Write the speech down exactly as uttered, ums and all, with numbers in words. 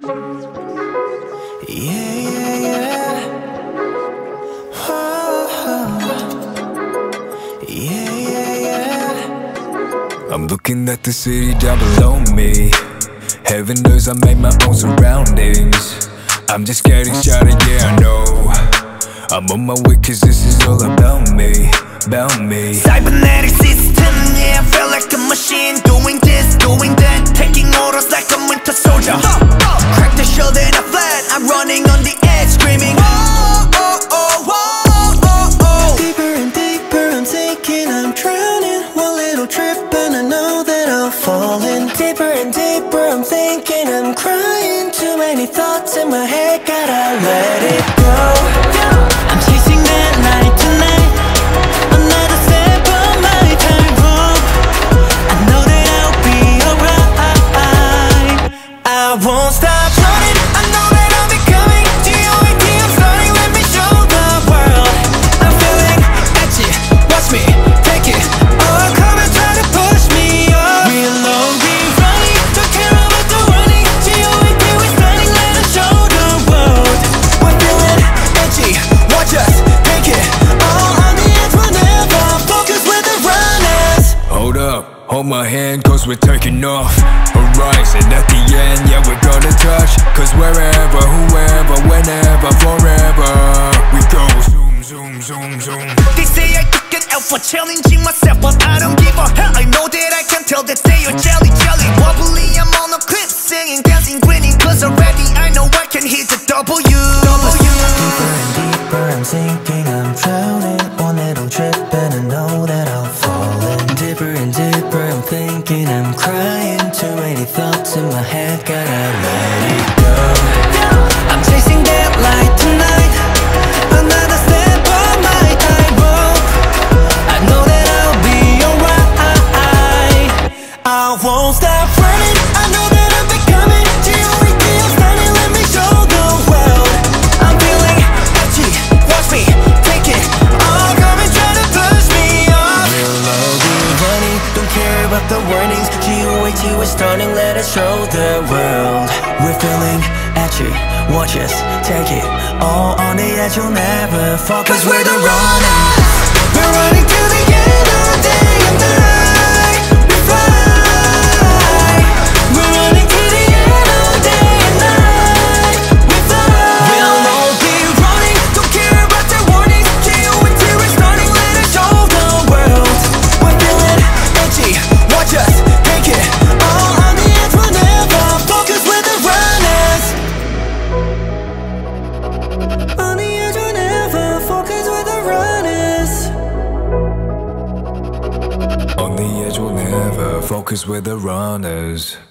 Yeah, yeah, yeah. Oh, yeah, yeah, yeah. I'm looking at the city down below me. Heaven knows I made my own surroundings. I'm just getting started, yeah, I know. I'm on my way cause this is all about me, about me. Cybernetic system, yeah, I feel like a machine. Doing this, doing that, taking orders like a winter soldier. oh, oh. Crack the shell then I fled, I'm running on the edge, screaming oh, oh, oh, oh, oh, oh. Deeper and deeper I'm sinking, I'm drowning. One little trip and I know that I'll fall in. Deeper and deeper I'm thinking, I'm crying. Too many thoughts in my head, gotta let it go. I'm chasing that light tonight. Another step on my tightrope. I know that I'll be alright. I won't stop running. I know that I'll be coming. G O A T, I'm starting, let me show the world. I'm feeling edgy, watch me take it. Oh, come and try to push me up. We'll all be running, don't care about the running. G O A T, we're starting, let us show the world. We're feeling edgy, watch us take it. All on the edge, we'll never focus with the runners. Hold up, hold my hand cause we're taking off. Horizon at the end, yeah we're gonna touch. Cause wherever, whoever, whenever, forever we go zoom, zoom, zoom, zoom. They say I took an L for challenging myself, but I don't give a hell. I know that I can tell that they are jelly, jelly. Wobbly, I'm on a cliff, singing, dancing, grinning. Cause already I know I can hit the W. W. Deeper and deeper I'm sinking, I'm drowning. One little trip and I know that I'll fall in. Deeper and deeper I'm thinking, I'm crying. Too many thoughts in my head, gotta let it go. I'm chasing that light tonight. Another step on my tightrope. I know that I'll be alright. I won't stop running. I know that I'm becoming. G O A T, I'm starting, let me show the world. I'm feeling edgy, watch me take it. Oh, come and try to push me off. We'll all be running, don't care about the warnings. G O A T, we're starting, let us show the world. We're feeling edgy, watch us take it. All on the edge, you'll never fall. Cause we're the runners. We're running to the end of the day and night. We fly. We're running to the end of the day and night. We fly. We'll all be running, don't care about their warnings. G O A T, we're starting, let us show the world. We're feeling edgy, watch us take it. All on the edge, we'll never focus with the runners. On the edge, we'll never focus with the runners. On the edge we'll never focus with the runners.